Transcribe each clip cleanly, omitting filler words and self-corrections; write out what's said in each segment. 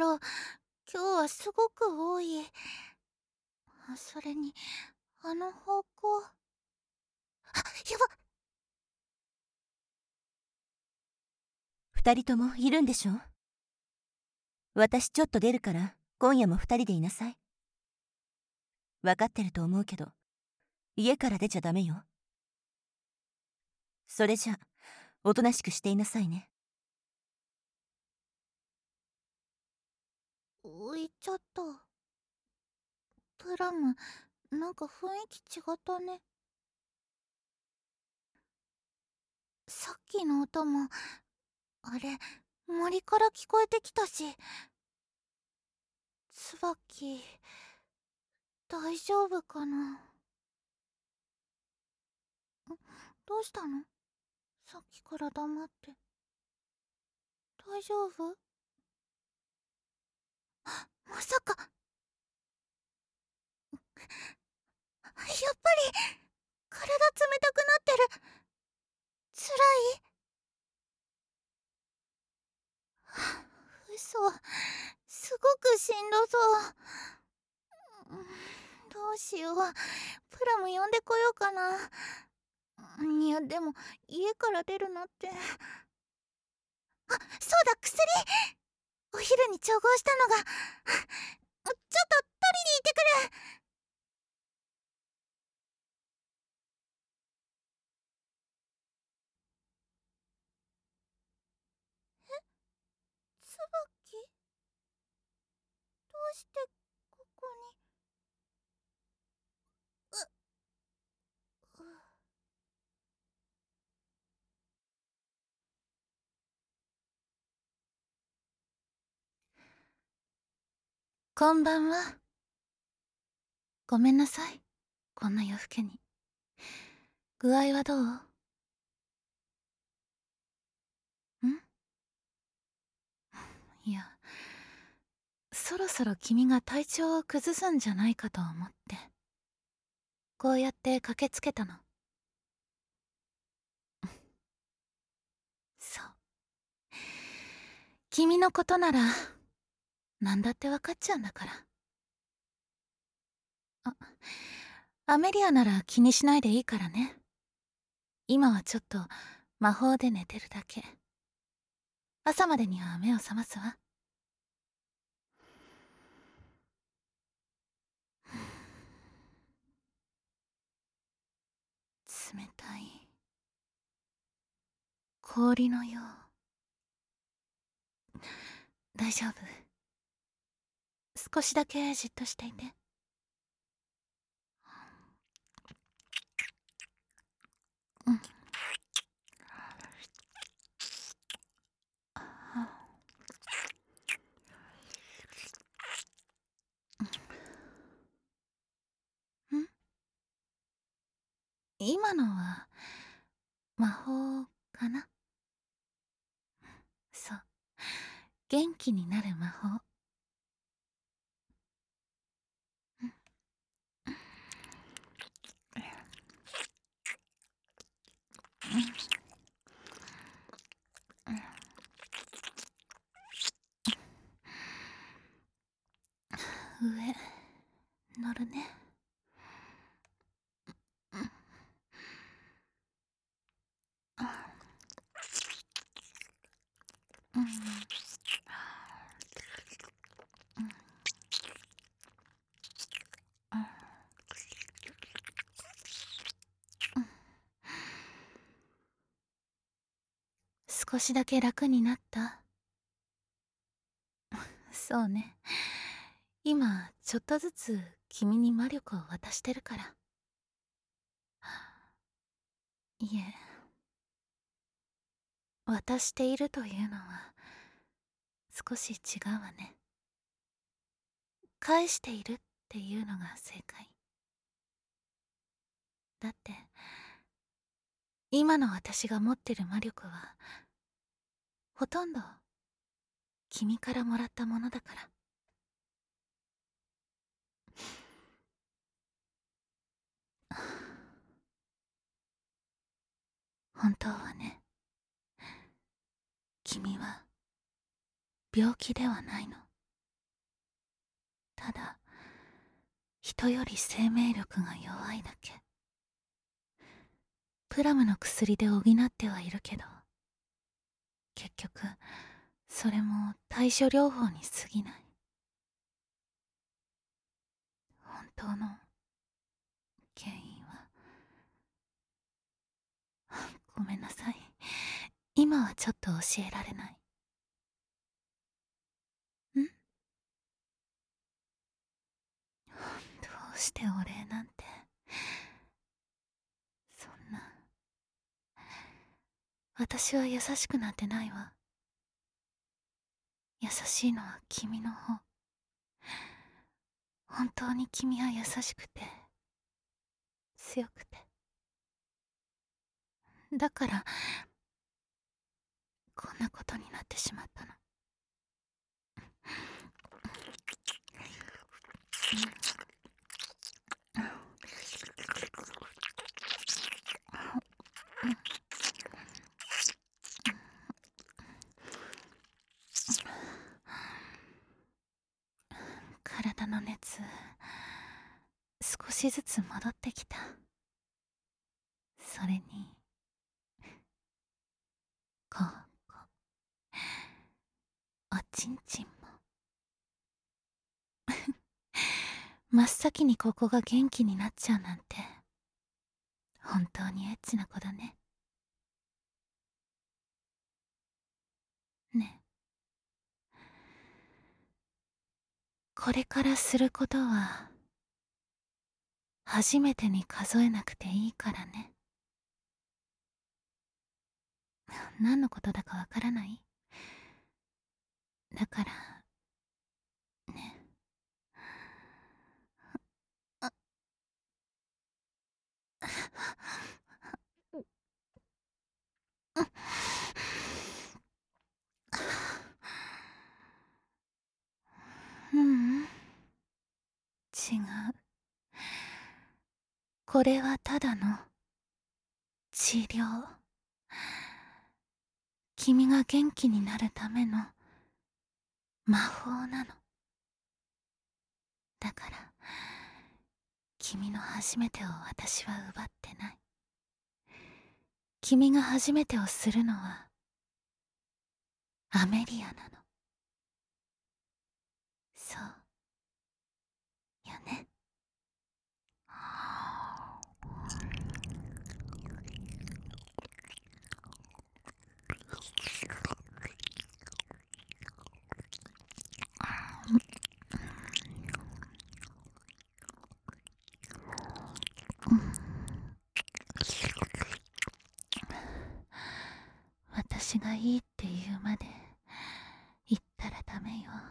ろう。今日はすごく多い。それに、あの方向。やばっ。 二人ともいるんでしょ？私ちょっと出るから今夜も二人でいなさい。わかってると思うけど、家から出ちゃダメよ。それじゃ、おとなしくしていなさいね。 浮いちゃった。プラム、なんか雰囲気違ったね。さっきの音も、あれ、森から聞こえてきたし。ツバキ、大丈夫かな。どうしたの？さっきから黙って。大丈夫？まさか。やっぱり、体冷たくなってる。つらい？嘘。すごくしんどそう。どうしよう。プラム呼んでこようかな。いや、でも、家から出るのって。そうだ、薬！お昼に調合したのが。ちょっと取りに行ってくる。ツバキ？どうしてここに。うこんばんは。ごめんなさい。こんな夜更けに。具合はどう？いや、そろそろ君が体調を崩すんじゃないかと思って。こうやって駆けつけたの。そう。君のことなら、なんだってわかっちゃうんだから。アメリアなら気にしないでいいからね。今はちょっと魔法で寝てるだけ。朝までには目を覚ますわ。冷たい。氷のよう。大丈夫。少しだけじっとしていて。うん。ん？今のは魔法かな？そう。元気になる魔法。上乗るね。少しだけ楽になった？そうね。今ちょっとずつ君に魔力を渡してるから。いえ、渡しているというのは少し違うわね。返しているっていうのが正解。だって今の私が持ってる魔力はほとんど君からもらったものだから。本当はね、君は病気ではないの。 ただ人より生命力が弱いだけ。プラムの薬で補ってはいるけど、結局それも対処療法に過ぎない。本当の原因はごめんなさい、今はちょっと教えられない。ん？どうしてお礼なんて。そんな、私は優しくなんてないわ。優しいのは君の方。本当に君は優しくて強くて、だからこんなことになってしまったの。体の熱少しずつ戻ってきた。それにこおちんちんも真っ先にここが元気になっちゃうなんて本当にエッチな子だね。ねえ、これからすることは初めてに数えなくていいからね。何のことだかわからない？だからね。あううん、違う。これはただの治療。君が元気になるための魔法なの。だから君の初めてを私は奪ってない。君が初めてをするのはアメリアなの。そうよね。私がいいって言うまで言ったらダメよ。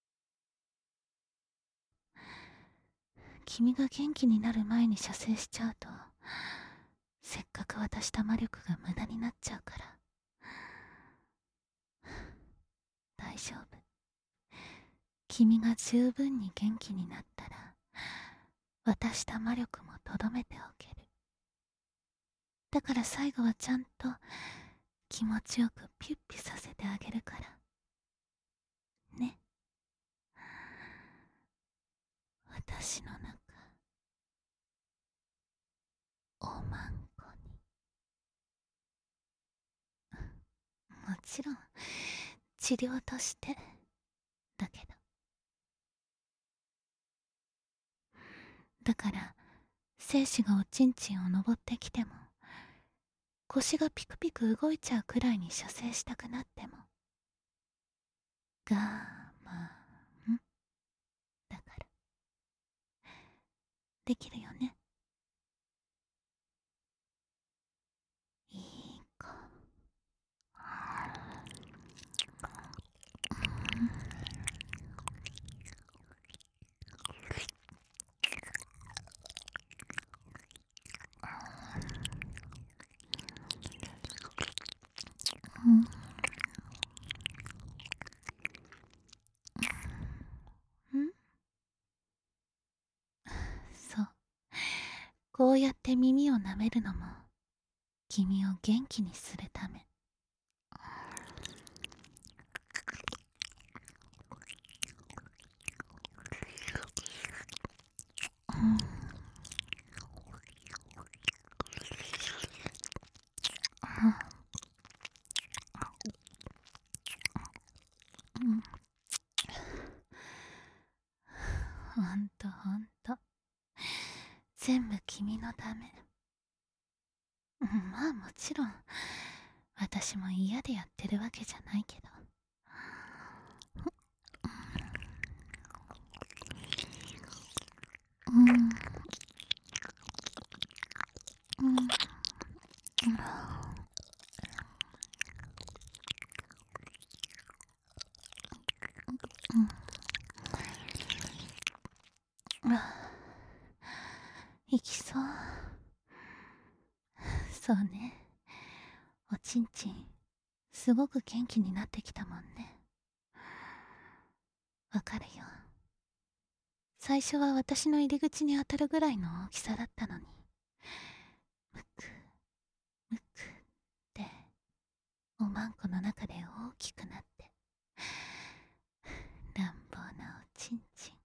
君が元気になる前に射精しちゃうとせっかく渡した魔力が無駄になっちゃうから。大丈夫。君が十分に元気になったら渡した魔力もとどめておける。だから最後はちゃんと気持ちよくピュッピュさせてあげるからね。私の中おまんこに。もちろん治療としてだけど。だから精子がおちんちんを登ってきても腰がピクピク動いちゃうくらいに射精したくなっても我慢だからできるよね。いい子。そう、こうやって耳を舐めるのも君を元気にするため。 全部君のため。まあもちろん私も嫌でやってるわけじゃないけど。行きそう。そうね。おちんちんすごく元気になってきたもんね。わかるよ。最初は私の入り口に当たるぐらいの大きさだったのに、むくむくっておまんこの中で大きくなって、乱暴なおちんち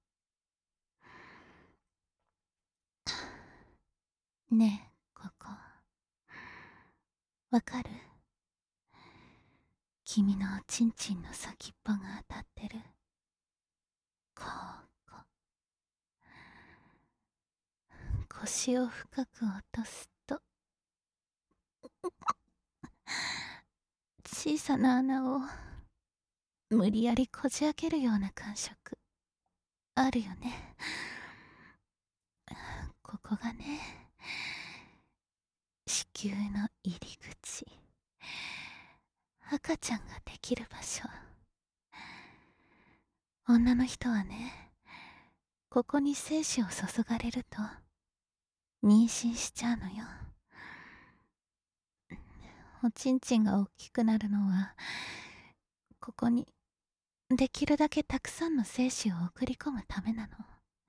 ん。ねえ、ここわかる？君のおちんちんの先っぽが当たってる。ここ。腰を深く落とすと小さな穴を無理やりこじ開けるような感触あるよね。ここがね、子宮の入り口、赤ちゃんができる場所。女の人はね、ここに精子を注がれると妊娠しちゃうのよ。おちんちんが大きくなるのはここにできるだけたくさんの精子を送り込むためなの。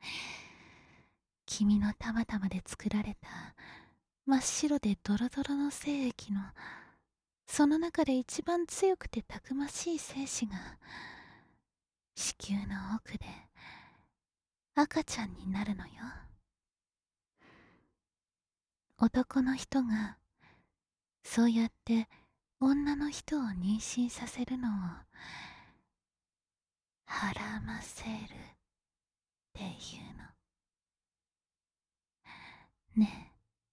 君のたまたまで作られた真っ白でドロドロの精液のその中で一番強くてたくましい精子が子宮の奥で赤ちゃんになるのよ。男の人がそうやって女の人を妊娠させるのをはらませるっていうの。ねえ、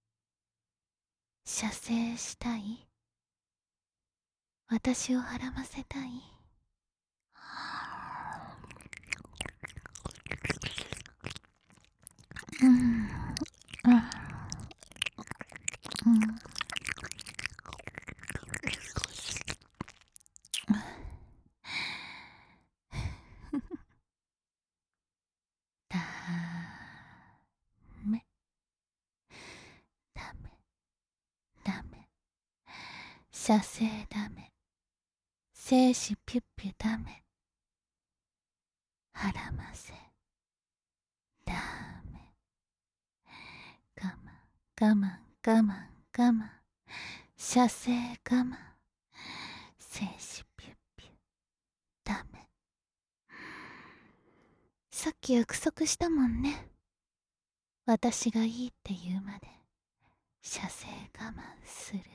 射精したい？私をはらませたい？うん、あ、うん。ダメ、ダメ、ダメ。射精ダメ。精子ピュッピュダメ。はらませダメ。我慢、我慢、我慢、我慢。射精我慢。精子ピュッピュダメ。さっき約束したもんね。私がいいって言うまで射精我慢するって。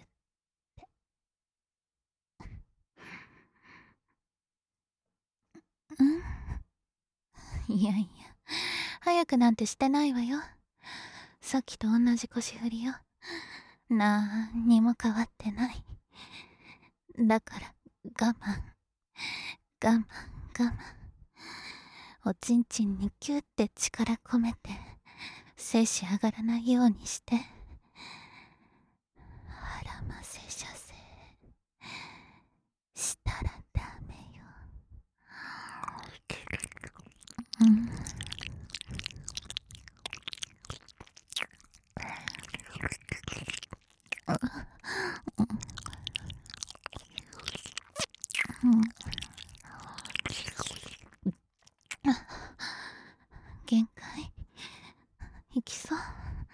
いやいや、早くなんてしてないわよ。さっきと同じ腰振りよ。なんにも変わってない。だから我慢、我慢、我慢。おちんちんにキュッて力込めて精子上がらないようにして、はらませ射精したらダメよ。うん。うん。限界いきそう。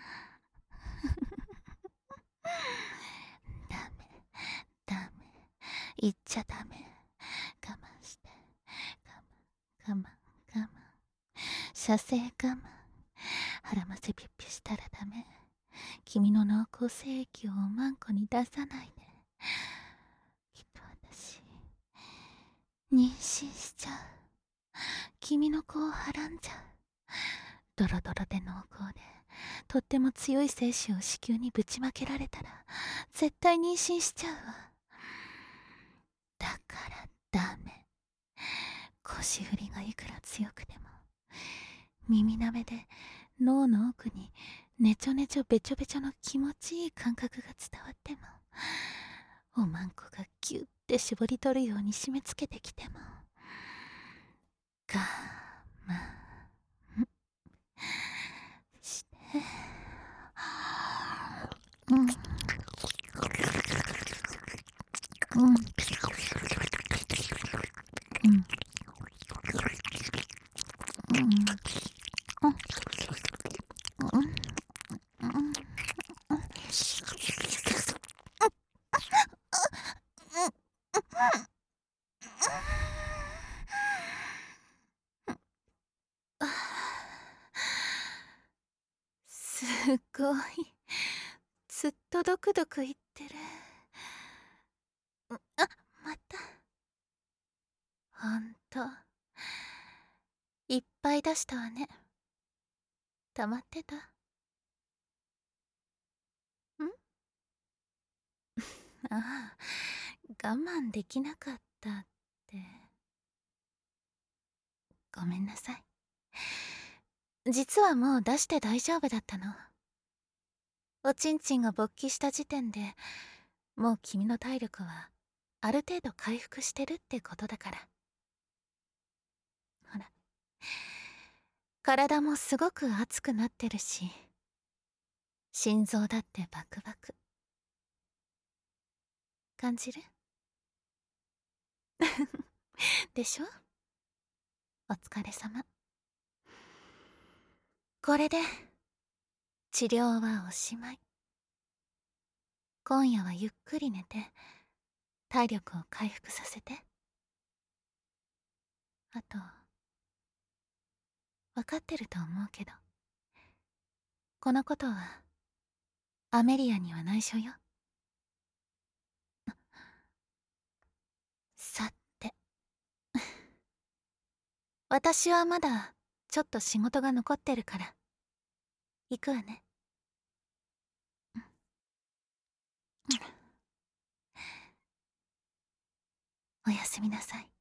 ダメ、ダメ、言っちゃダメ。我慢して、我慢、我慢、我慢。射精我慢。はらませピュッピュしたらダメ。君の濃厚精液をおまんこに出さないで。きっと私妊娠しちゃう。君の子をはらんじゃう。ドロドロで濃厚でとっても強い精子を子宮にぶちまけられたら絶対妊娠しちゃうわ。だからダメ。腰振りがいくら強くても耳なめで脳の奥にねちょねちょべちょべちょの気持ちいい感覚が伝わっても、おまんこがギュッて絞り取るように締め付けてきても我慢してうんうんうんすごい。ずっとドクドク言ってる。あ、また。ほんと。いっぱい出したわね。溜まってた？んああ、我慢できなかったって。ごめんなさい。実はもう出して大丈夫だったの。おちんちんが勃起した時点でもう君の体力はある程度回復してるってことだから。ほら、体もすごく熱くなってるし、心臓だってバクバク。感じる？でしょ？お疲れ様。これで治療はおしまい。今夜はゆっくり寝て体力を回復させて。あと、分かってると思うけど、このことはアメリアには内緒よ。さて私はまだちょっと仕事が残ってるから行くわね。おやすみなさい。